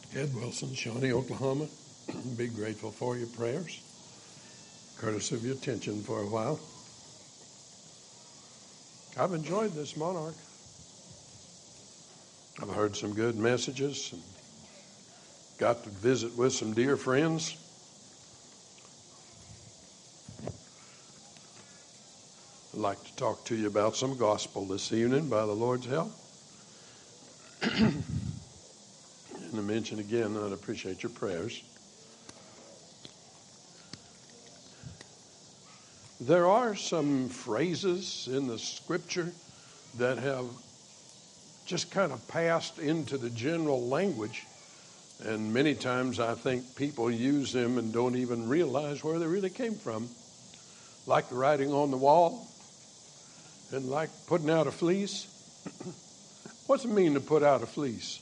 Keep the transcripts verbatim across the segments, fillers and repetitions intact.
Ed Wilson, Shawnee, Oklahoma. Be grateful for your prayers, courtesy of your attention for a while. I've enjoyed this monarch. I've heard some good messages and got to visit with some dear friends. I'd like to talk to you about some gospel this evening by the Lord's help. And I mention again, I'd appreciate your prayers. There are some phrases in the scripture that have just kind of passed into the general language. And many times I think people use them and don't even realize where they really came from. Like the writing on the wall and like putting out a fleece. What's it mean to put out a fleece?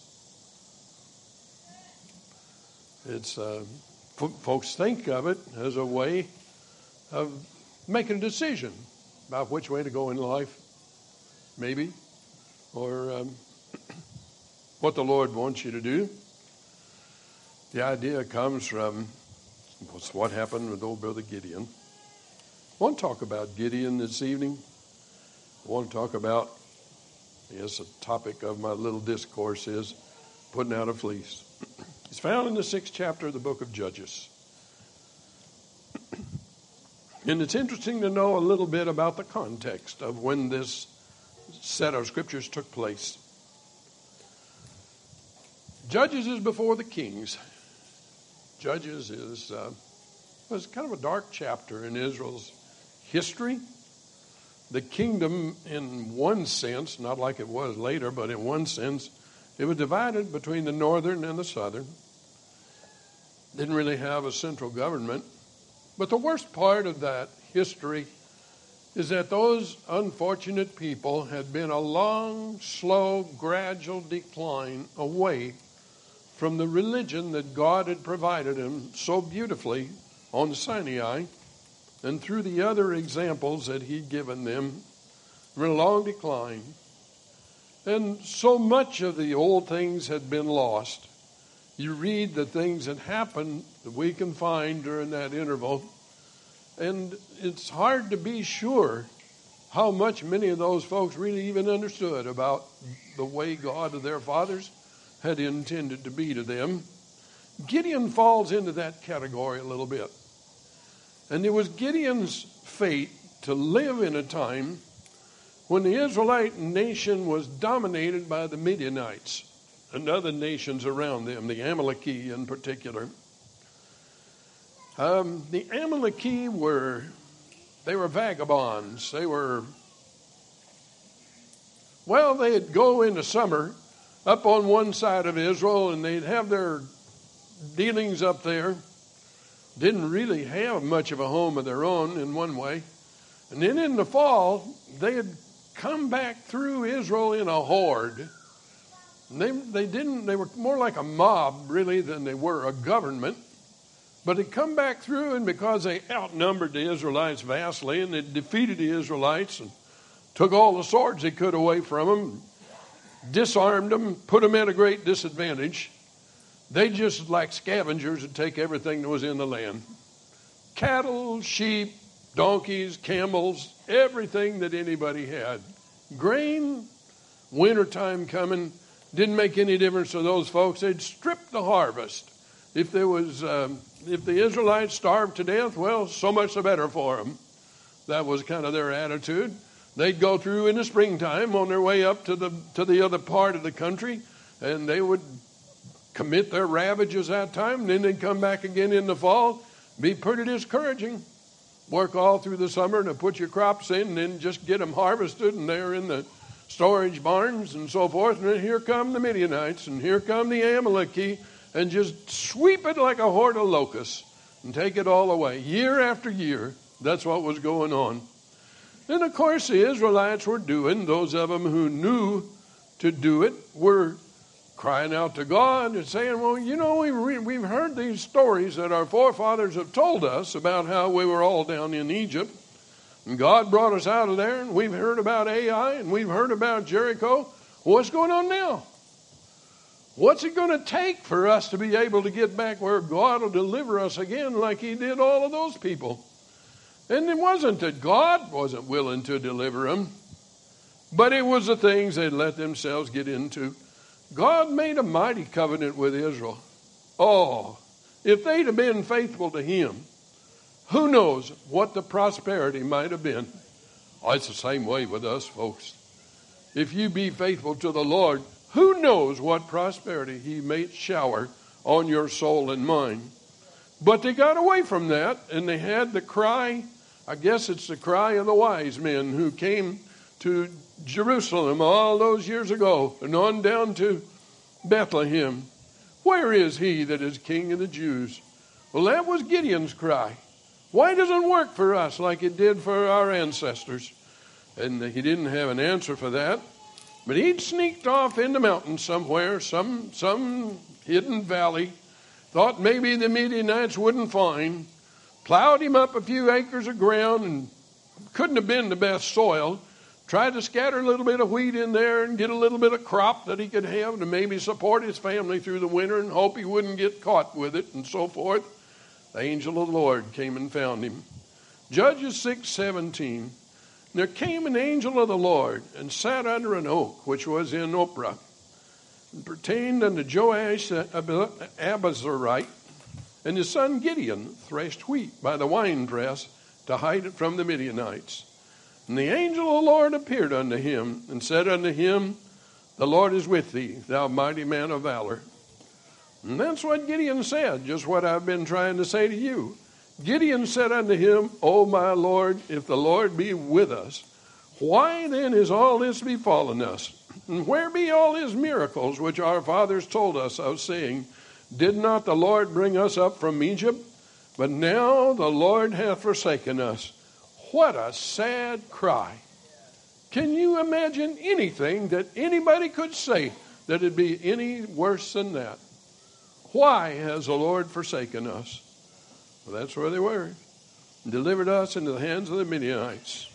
It's uh, f- folks think of it as a way of making a decision about which way to go in life, maybe, or um, what the Lord wants you to do. The idea comes from what's what happened with old brother Gideon. I want to talk about Gideon this evening. I want to talk about, yes, the topic of my little discourse is putting out a fleece. It's found in the sixth chapter of the book of Judges. And it's interesting to know a little bit about the context of when this set of scriptures took place. Judges is before the kings. Judges is uh, was kind of a dark chapter in Israel's history. The kingdom, in one sense, not like it was later, but in one sense, it was divided between the northern and the southern. Didn't really have a central government. But the worst part of that history is that those unfortunate people had been a long, slow, gradual decline away from the religion that God had provided them so beautifully on Sinai and through the other examples that he'd given them. They were in a long decline. And so much of the old things had been lost. You read the things that happened that we can find during that interval, and it's hard to be sure how much many of those folks really even understood about the way God of their fathers had intended to be to them. Gideon falls into that category a little bit. And it was Gideon's fate to live in a time when the Israelite nation was dominated by the Midianites and other nations around them, the Amaleki in particular. Um, the Amaleki were, they were vagabonds. They were, well, they'd go in the summer up on one side of Israel and they'd have their dealings up there. Didn't really have much of a home of their own in one way. And then in the fall, they had come back through Israel in a horde. And they they didn't they were more like a mob really than they were a government. But they'd come back through, and because they outnumbered the Israelites vastly, and they defeated the Israelites and took all the swords they could away from them, disarmed them, put them at a great disadvantage, they just like scavengers would take everything that was in the land. Cattle, sheep, donkeys, camels, everything that anybody had. Grain, wintertime coming, didn't make any difference to those folks. They'd strip the harvest. If there was, um, if the Israelites starved to death, well, so much the better for them. That was kind of their attitude. They'd go through in the springtime on their way up to the to the other part of the country, and they would commit their ravages that time, and then they'd come back again in the fall. Be pretty discouraging. Work all through the summer to put your crops in, and then just get them harvested, and they're in the storage barns and so forth. And then here come the Midianites, and here come the Amaleki, and just sweep it like a horde of locusts and take it all away. Year after year, that's what was going on. And of course, the Israelites were doing, those of them who knew to do it were crying out to God and saying, well, you know, we re- we've heard these stories that our forefathers have told us about how we were all down in Egypt. And God brought us out of there, and we've heard about Ai, and we've heard about Jericho. What's going on now? What's it going to take for us to be able to get back where God will deliver us again like he did all of those people? And it wasn't that God wasn't willing to deliver them, but it was the things they'd let themselves get into. God made a mighty covenant with Israel. Oh, if they'd have been faithful to him, who knows what the prosperity might have been. Oh, it's the same way with us, folks. If you be faithful to the Lord, who knows what prosperity he may shower on your soul and mind. But they got away from that, and they had the cry, I guess it's the cry of the wise men who came to Jerusalem all those years ago and on down to Bethlehem. Where is he that is King of the Jews? Well, that was Gideon's cry. Why doesn't it work for us like it did for our ancestors? And he didn't have an answer for that. But he'd sneaked off in the mountains somewhere, some some hidden valley, thought maybe the Midianites wouldn't find, plowed him up a few acres of ground and couldn't have been the best soil, tried to scatter a little bit of wheat in there and get a little bit of crop that he could have to maybe support his family through the winter and hope he wouldn't get caught with it and so forth. The angel of the Lord came and found him. Judges six seventeen. There came an angel of the Lord and sat under an oak which was in Ophrah, and pertained unto Joash the Abiezrite, and his son Gideon threshed wheat by the winepress to hide it from the Midianites. And the angel of the Lord appeared unto him and said unto him, The Lord is with thee, thou mighty man of valor. And that's what Gideon said, just what I've been trying to say to you. Gideon said unto him, O my Lord, if the Lord be with us, why then is all this befallen us? And where be all his miracles which our fathers told us of, saying, Did not the Lord bring us up from Egypt? But now the Lord hath forsaken us. What a sad cry. Can you imagine anything that anybody could say that it'd be any worse than that? Why has the Lord forsaken us? Well, that's where they were. Delivered us into the hands of the Midianites.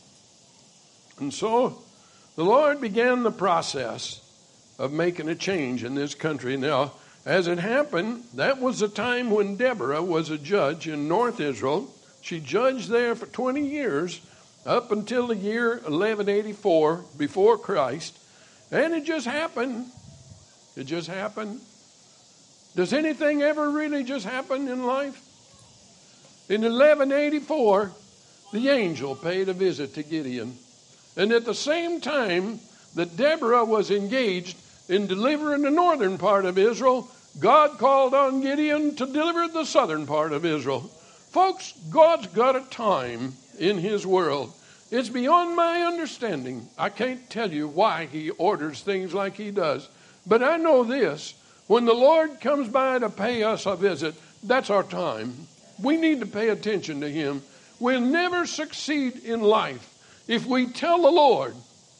And so the Lord began the process of making a change in this country. Now, as it happened, that was the time when Deborah was a judge in North Israel. She judged there for twenty years, up until the year eleven eighty-four, before Christ. And it just happened. It just happened. Does anything ever really just happen in life? In eleven eighty-four, the angel paid a visit to Gideon. And at the same time that Deborah was engaged in delivering the northern part of Israel, God called on Gideon to deliver the southern part of Israel. Folks, God's got a time in his world. It's beyond my understanding. I can't tell you why he orders things like he does. But I know this. When the Lord comes by to pay us a visit, that's our time. We need to pay attention to him. We'll never succeed in life if we tell the Lord,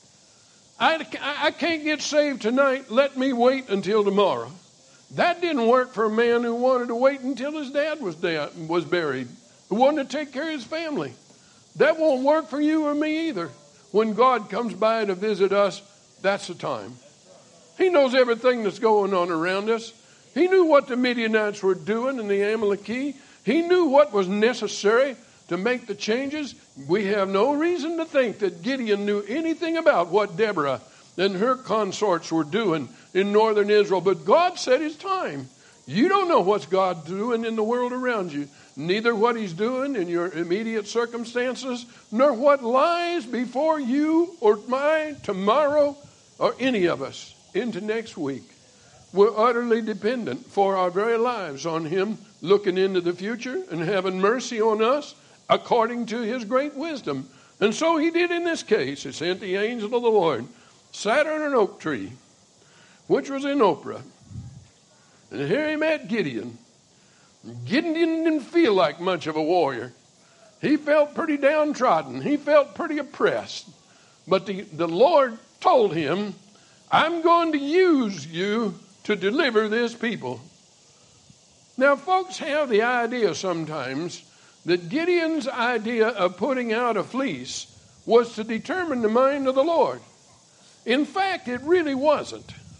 I, I can't get saved tonight, let me wait until tomorrow. That didn't work for a man who wanted to wait until his dad was dead, was buried, who wanted to take care of his family. That won't work for you or me either. When God comes by to visit us, that's the time. He knows everything that's going on around us. He knew what the Midianites were doing and the Amalekite. He knew what was necessary to make the changes. We have no reason to think that Gideon knew anything about what Deborah and her consorts were doing in northern Israel. But God said it's time. You don't know what God's doing in the world around you. Neither what he's doing in your immediate circumstances, nor what lies before you or mine tomorrow or any of us into next week. We're utterly dependent for our very lives on him looking into the future and having mercy on us according to his great wisdom. And so he did in this case. He sent the angel of the Lord, sat on an oak tree, which was in Ophrah. And here he met Gideon. Gideon didn't feel like much of a warrior. He felt pretty downtrodden. He felt pretty oppressed. But the, the Lord told him, I'm going to use you to deliver this people. Now, folks have the idea sometimes that Gideon's idea of putting out a fleece was to determine the mind of the Lord. In fact, it really wasn't.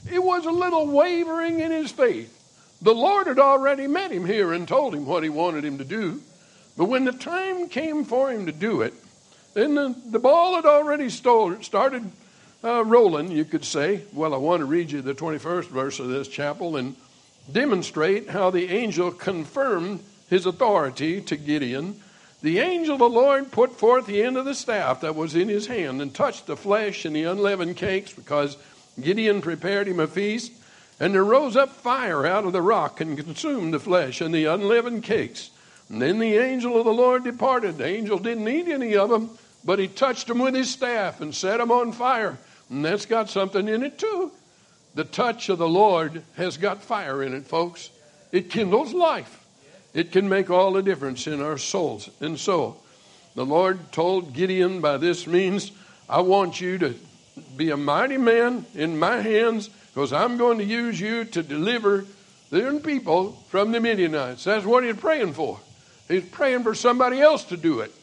it was a little wavering in his faith. The Lord had already met him here and told him what he wanted him to do. But when the time came for him to do it, then the, the ball had already stole, started uh, rolling, you could say. Well, I want to read you the twenty-first verse of this chapel and demonstrate how the angel confirmed his authority to Gideon. The angel of the Lord put forth the end of the staff that was in his hand and touched the flesh and the unleavened cakes, because Gideon prepared him a feast. And there rose up fire out of the rock and consumed the flesh and the unleavened cakes. And then the angel of the Lord departed. The angel didn't eat any of them, but he touched them with his staff and set them on fire. And that's got something in it too. The touch of the Lord has got fire in it, folks. It kindles life. It can make all the difference in our souls. And so the Lord told Gideon by this means, I want you to be a mighty man in my hands, because I'm going to use you to deliver the people from the Midianites. That's what he's praying for. He's praying for somebody else to do it.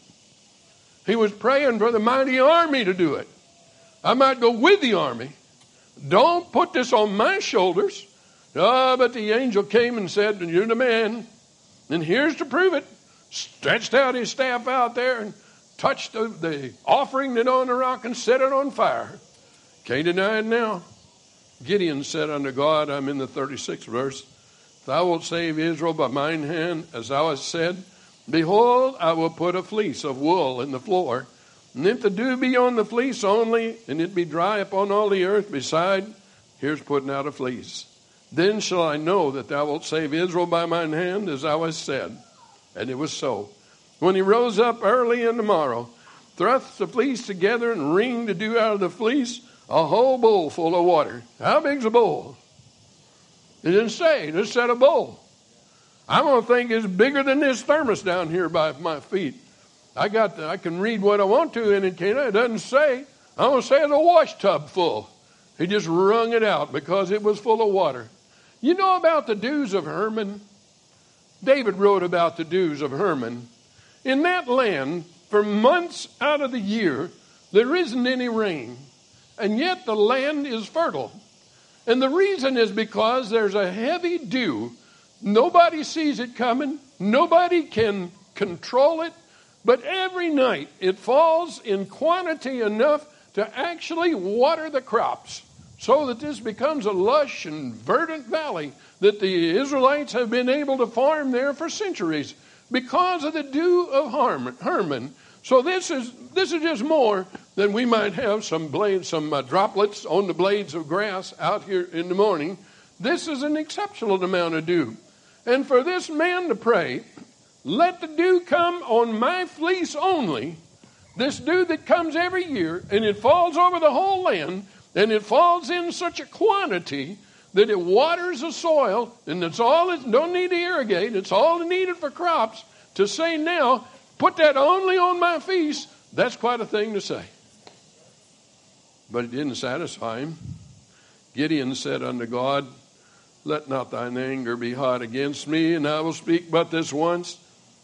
He was praying for the mighty army to do it. I might go with the army. Don't put this on my shoulders. Oh, but the angel came and said, you're the man. And here's to prove it. Stretched out his staff out there and touched the, the offering that on the rock and set it on fire. Can't deny it now. Gideon said unto God, I'm in the thirty-sixth verse, Thou wilt save Israel by mine hand, as thou hast said. Behold, I will put a fleece of wool in the floor, and if the dew be on the fleece only, and it be dry upon all the earth beside, here's putting out a fleece. Then shall I know that thou wilt save Israel by mine hand, as thou hast said. And it was so. When he rose up early in the morrow, thrust the fleece together, and wringed the dew out of the fleece, a whole bowl full of water. How big's a bowl? It didn't say. It just said a bowl. I'm going to think it's bigger than this thermos down here by my feet. I got. The, I can read what I want to in it, can't I? It doesn't say. I'm going to say it's a wash tub full. He just wrung it out because it was full of water. You know about the dews of Hermon? David wrote about the dews of Hermon. In that land, for months out of the year, there isn't any rain. And yet the land is fertile. And the reason is because there's a heavy dew. Nobody sees it coming. Nobody can control it. But every night it falls in quantity enough to actually water the crops, so that this becomes a lush and verdant valley that the Israelites have been able to farm there for centuries because of the dew of Hermon. So this is this is just more than we might have some blades, some uh, droplets on the blades of grass out here in the morning. This is an exceptional amount of dew. And for this man to pray, let the dew come on my fleece only, this dew that comes every year, and it falls over the whole land, and it falls in such a quantity that it waters the soil, and it's all it don't need to irrigate, it's all needed for crops. To say now, put that only on my feast, that's quite a thing to say. But it didn't satisfy him. Gideon said unto God, let not thine anger be hot against me, and I will speak but this once.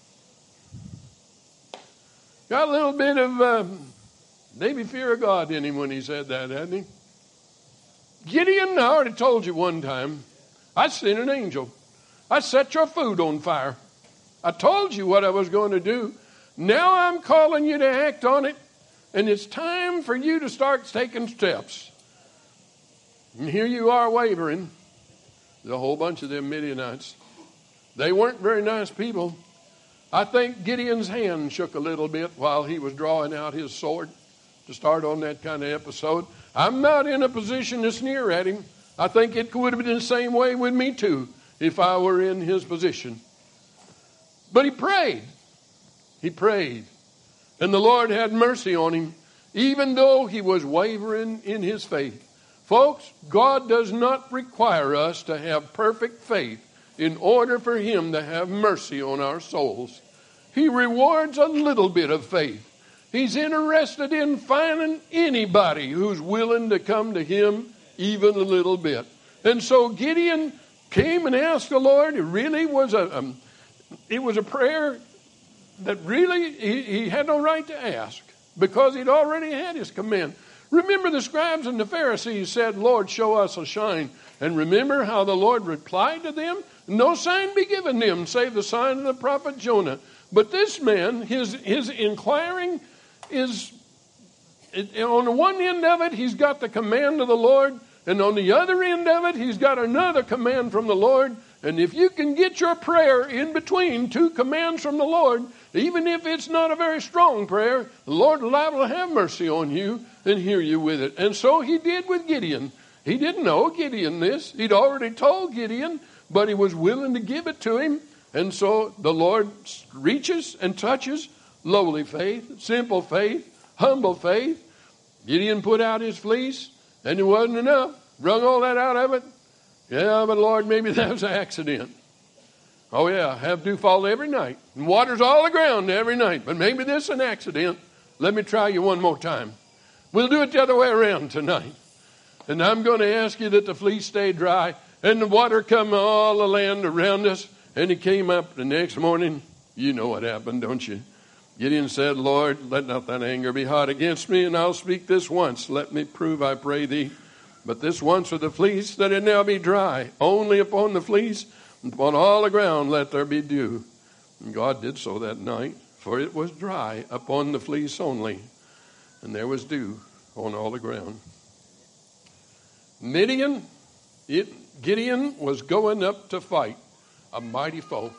Got a little bit of uh, maybe fear of God in him when he said that, hadn't he? Gideon, I already told you one time, I sent an angel. I set your food on fire. I told you what I was going to do. Now I'm calling you to act on it, and it's time for you to start taking steps. And here you are wavering. There's a whole bunch of them Midianites. They weren't very nice people. I think Gideon's hand shook a little bit while he was drawing out his sword to start on that kind of episode. I'm not in a position to sneer at him. I think it would have been the same way with me too if I were in his position. But he prayed. He prayed. And the Lord had mercy on him, even though he was wavering in his faith. Folks, God does not require us to have perfect faith in order for him to have mercy on our souls. He rewards a little bit of faith. He's interested in finding anybody who's willing to come to him even a little bit. And so Gideon came and asked the Lord. It really was a, um, it was a prayer that really he, he had no right to ask, because he'd already had his command. Remember the scribes and the Pharisees said, Lord, show us a sign. And remember how the Lord replied to them? No sign be given them, save the sign of the prophet Jonah. But this man, his, his inquiring is, on the one end of it, he's got the command of the Lord. And on the other end of it, he's got another command from the Lord. And if you can get your prayer in between two commands from the Lord, even if it's not a very strong prayer, the Lord will liable to have mercy on you and hear you with it. And so he did with Gideon. He didn't know Gideon this. He'd already told Gideon, but he was willing to give it to him. And so the Lord reaches and touches lowly faith, simple faith, humble faith. Gideon put out his fleece, and it wasn't enough. Wrung all that out of it. Yeah, but Lord, maybe that was an accident. Oh, yeah, have dew fall every night. And waters all the ground every night. But maybe this is an accident. Let me try you one more time. We'll do it the other way around tonight. And I'm going to ask you that the fleece stay dry and the water come all the land around us. And he came up the next morning. You know what happened, don't you? Gideon said, Lord, let not thine anger be hot against me, and I'll speak this once. Let me prove, I pray thee. But this once with the fleece, that it now be dry. Only upon the fleece, and upon all the ground let there be dew. And God did so that night, for it was dry upon the fleece only, and there was dew on all the ground. Midian, it, Gideon was going up to fight a mighty foe.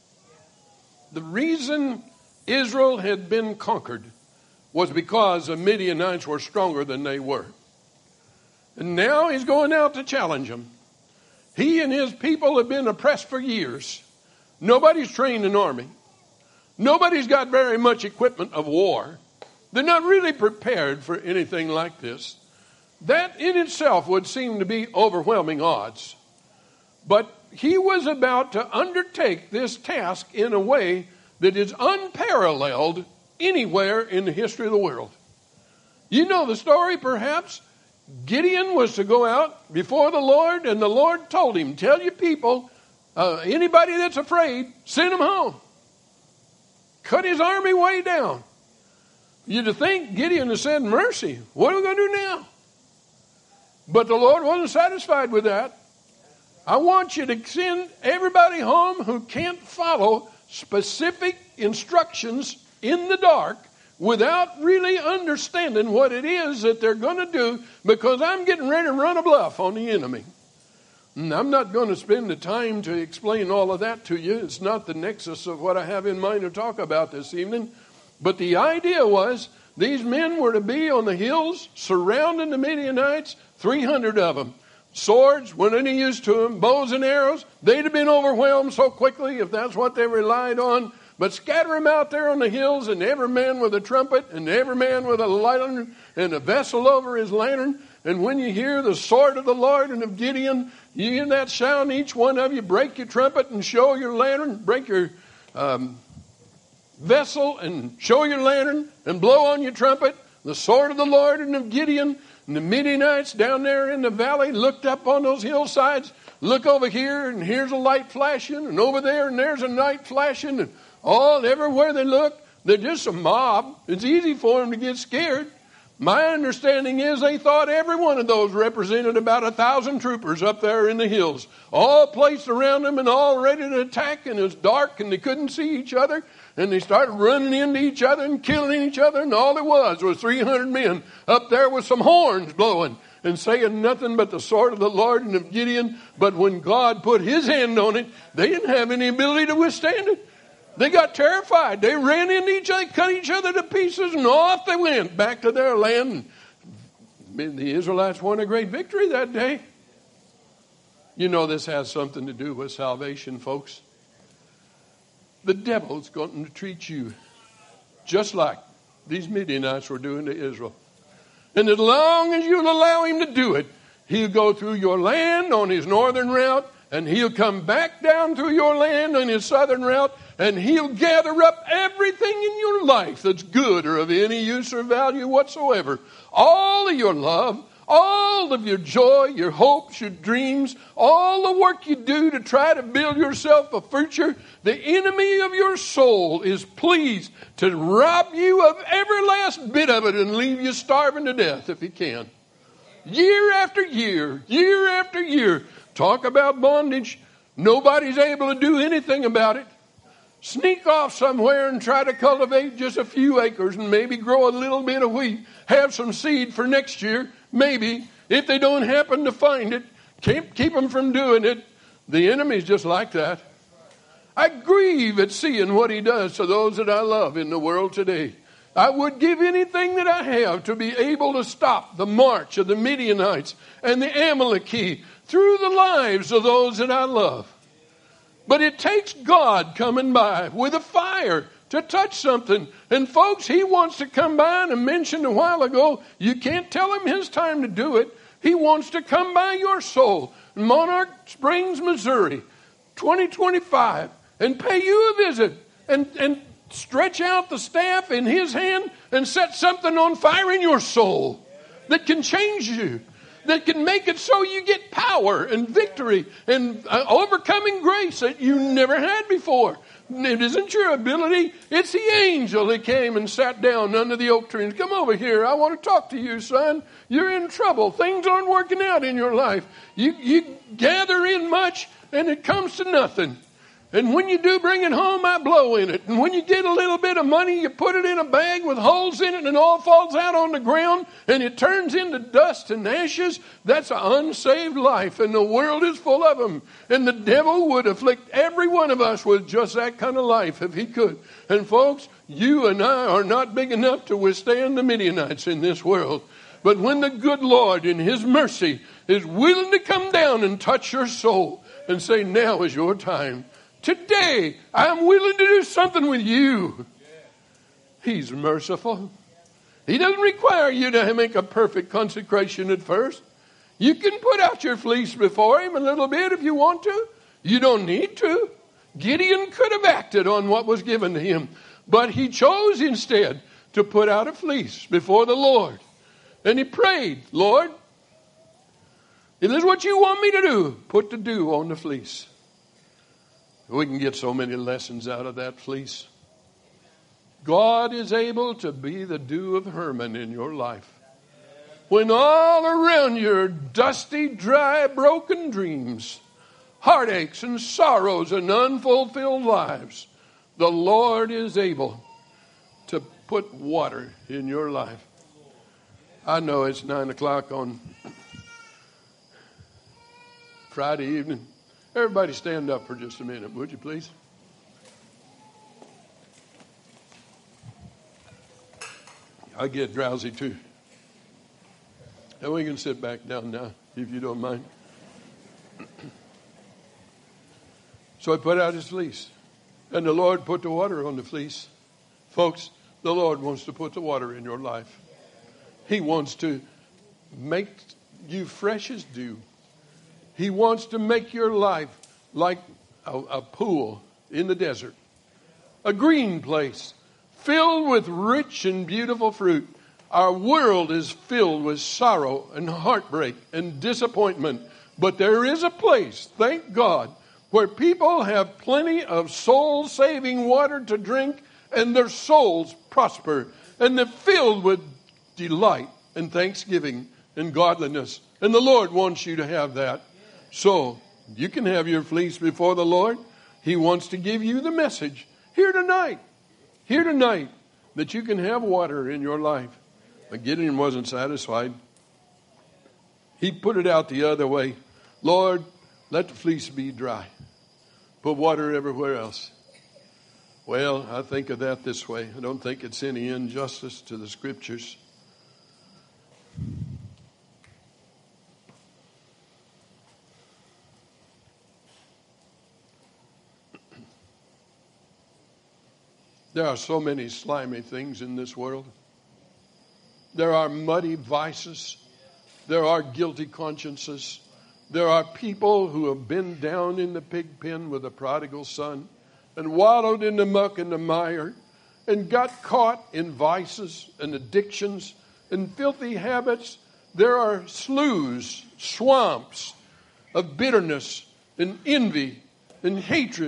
The reason Israel had been conquered was because the Midianites were stronger than they were. And now he's going out to challenge them. He and his people have been oppressed for years. Nobody's trained an army. Nobody's got very much equipment of war. They're not really prepared for anything like this. That in itself would seem to be overwhelming odds. But he was about to undertake this task in a way that is unparalleled anywhere in the history of the world. You know the story, perhaps. Gideon was to go out before the Lord, and the Lord told him, tell your people, uh, anybody that's afraid, send them home. Cut his army way down. You'd think Gideon had said, mercy, what are we going to do now? But the Lord wasn't satisfied with that. I want you to send everybody home who can't follow specific instructions in the dark without really understanding what it is that they're going to do, because I'm getting ready to run a bluff on the enemy. And I'm not going to spend the time to explain all of that to you. It's not the nexus of what I have in mind to talk about this evening. But the idea was these men were to be on the hills surrounding the Midianites, three hundred of them. Swords, when any use to them, bows and arrows, they'd have been overwhelmed so quickly if that's what they relied on. But scatter them out there on the hills, and every man with a trumpet, and every man with a lantern, and a vessel over his lantern. And when you hear the sword of the Lord and of Gideon, you hear that sound, each one of you break your trumpet and show your lantern, break your um, vessel and show your lantern, and blow on your trumpet, the sword of the Lord and of Gideon. And the Midianites down there in the valley looked up on those hillsides, look over here, and here's a light flashing, and over there, and there's a light flashing, and all everywhere they look, they're just a mob. It's easy for them to get scared. My understanding is they thought every one of those represented about a thousand troopers up there in the hills, all placed around them and all ready to attack, and it was dark and they couldn't see each other, and they started running into each other and killing each other, and all there was was three hundred men up there with some horns blowing and saying nothing but the sword of the Lord and of Gideon. But when God put his hand on it, they didn't have any ability to withstand it. They got terrified. They ran into each other, cut each other to pieces, and off they went back to their land. The Israelites won a great victory that day. You know this has something to do with salvation, folks. The devil's going to treat you just like these Midianites were doing to Israel. And as long as you'll allow him to do it, he'll go through your land on his northern route, and he'll come back down through your land on his southern route, and he'll gather up everything in your life that's good or of any use or value whatsoever. All of your love, all of your joy, your hopes, your dreams, all the work you do to try to build yourself a future. The enemy of your your soul is pleased to rob you of every last bit of it and leave you starving to death if he can. Year after year, year after year. Talk about bondage. Nobody's able to do anything about it. Sneak off somewhere and try to cultivate just a few acres and maybe grow a little bit of wheat. Have some seed for next year. Maybe. If they don't happen to find it, keep, keep them from doing it. The enemy's just like that. I grieve at seeing what he does to those that I love in the world today. I would give anything that I have to be able to stop the march of the Midianites and the Amalekite through the lives of those that I love. But it takes God coming by with a fire to touch something. And folks, he wants to come by, and I mentioned a while ago, you can't tell him his time to do it. He wants to come by your soul. Monarch Springs, Missouri, twenty twenty-five, and pay you a visit and, and stretch out the staff in his hand and set something on fire in your soul that can change you, that can make it so you get power and victory and uh, overcoming grace that you never had before. It isn't your ability. It's the angel that came and sat down under the oak tree and come over here. I want to talk to you, son. You're in trouble. Things aren't working out in your life. You, you gather in much and it comes to nothing. And when you do bring it home, I blow in it. And when you get a little bit of money, you put it in a bag with holes in it and it all falls out on the ground and it turns into dust and ashes. That's an unsaved life, and the world is full of them. And the devil would afflict every one of us with just that kind of life if he could. And folks, you and I are not big enough to withstand the Midianites in this world. But when the good Lord in his mercy is willing to come down and touch your soul and say, now is your time. Today, I'm willing to do something with you. He's merciful. He doesn't require you to make a perfect consecration at first. You can put out your fleece before him a little bit if you want to. You don't need to. Gideon could have acted on what was given to him, but he chose instead to put out a fleece before the Lord. And he prayed, Lord, if this is what you want me to do, put the dew on the fleece. We can get so many lessons out of that fleece. God is able to be the dew of Hermon in your life. When all around you are dusty, dry, broken dreams, heartaches and sorrows and unfulfilled lives, the Lord is able to put water in your life. I know it's nine o'clock on Friday evening. Everybody stand up for just a minute, would you please? I get drowsy too. And we can sit back down now, if you don't mind. So I put out his fleece. And the Lord put the water on the fleece. Folks, the Lord wants to put the water in your life. He wants to make you fresh as dew. He wants to make your life like a, a pool in the desert. A green place filled with rich and beautiful fruit. Our world is filled with sorrow and heartbreak and disappointment. But there is a place, thank God, where people have plenty of soul-saving water to drink and their souls prosper. And they're filled with delight and thanksgiving and godliness. And the Lord wants you to have that. So, you can have your fleece before the Lord. He wants to give you the message here tonight. Here tonight that you can have water in your life. But Gideon wasn't satisfied. He put it out the other way. Lord, let the fleece be dry. Put water everywhere else. Well, I think of that this way. I don't think it's any injustice to the scriptures. There are so many slimy things in this world. There are muddy vices. There are guilty consciences. There are people who have been down in the pig pen with the prodigal son and wallowed in the muck and the mire and got caught in vices and addictions and filthy habits. There are sloughs, swamps of bitterness and envy and hatred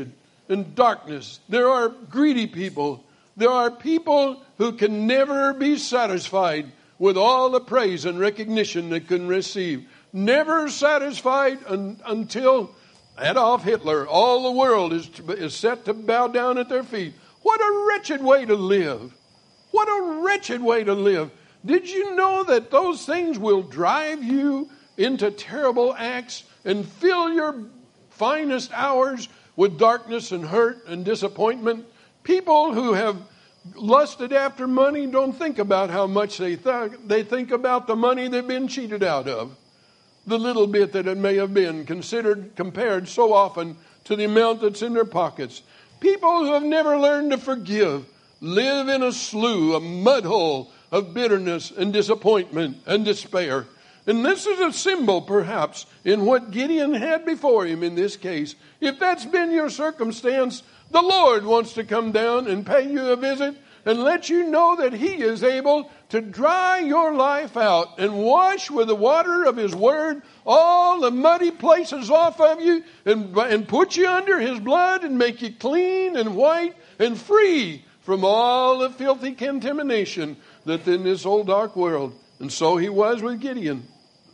and darkness. There are greedy people. There are people who can never be satisfied with all the praise and recognition they can receive. Never satisfied un- until Adolf Hitler, all the world is, is set to bow down at their feet. What a wretched way to live. What a wretched way to live. Did you know that those things will drive you into terrible acts and fill your finest hours with darkness and hurt and disappointment? People who have lusted after money don't think about how much they th- they think about the money they've been cheated out of. The little bit that it may have been considered, compared so often to the amount that's in their pockets. People who have never learned to forgive live in a slough, a mud hole of bitterness and disappointment and despair. And this is a symbol, perhaps, in what Gideon had before him in this case. If that's been your circumstance, the Lord wants to come down and pay you a visit and let you know that He is able to dry your life out and wash with the water of His Word all the muddy places off of you and, and put you under His blood and make you clean and white and free from all the filthy contamination that's in this old dark world. And so He was with Gideon.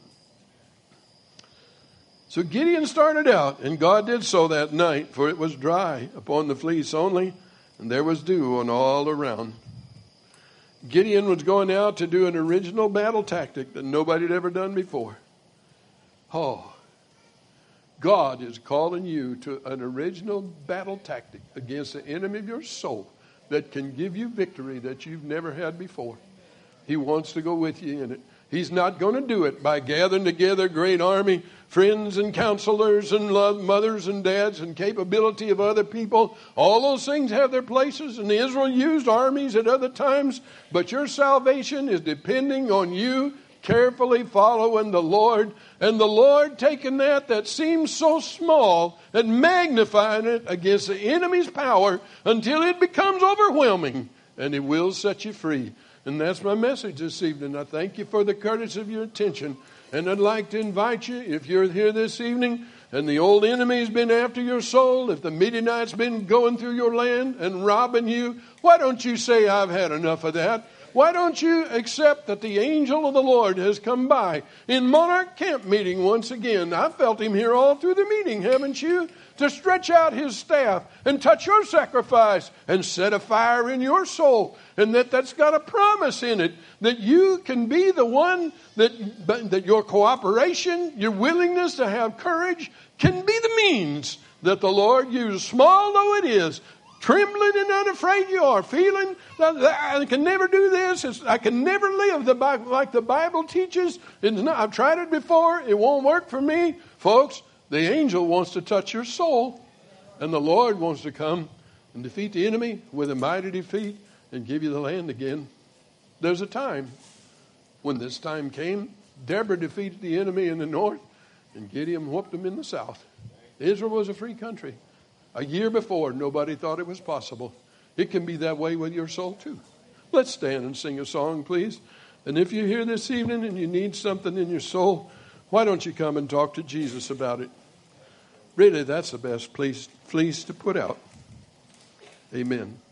So Gideon started out, and God did so that night, for it was dry upon the fleece only, and there was dew on all around. Gideon was going out to do an original battle tactic that nobody had ever done before. Oh, God is calling you to an original battle tactic against the enemy of your soul that can give you victory that you've never had before. He wants to go with you in it. He's not going to do it by gathering together a great army, friends and counselors and love, mothers and dads and capability of other people. All those things have their places, and Israel used armies at other times. But your salvation is depending on you carefully following the Lord, and the Lord taking that that seems so small and magnifying it against the enemy's power until it becomes overwhelming, and He will set you free. And that's my message this evening. I thank you for the courtesy of your attention. And I'd like to invite you, if you're here this evening and the old enemy's been after your soul, if the Midianites been going through your land and robbing you, why don't you say, I've had enough of that? Why don't you accept that the angel of the Lord has come by? In Monarch Camp meeting once again, I felt Him here all through the meeting, haven't you? To stretch out His staff and touch your sacrifice and set a fire in your soul. And that that's got a promise in it that you can be the one that, that your cooperation, your willingness to have courage can be the means that the Lord uses, small though it is. Trembling and unafraid you are, feeling that I can never do this. It's, I can never live the Bible, like the Bible teaches. It's not, I've tried it before. It won't work for me. Folks, the angel wants to touch your soul. And the Lord wants to come and defeat the enemy with a mighty defeat and give you the land again. There's a time when this time came. Deborah defeated the enemy in the north and Gideon whooped them in the south. Israel was a free country. A year before, nobody thought it was possible. It can be that way with your soul too. Let's stand and sing a song, please. And if you're here this evening and you need something in your soul, why don't you come and talk to Jesus about it? Really, that's the best place, place to put out. Amen.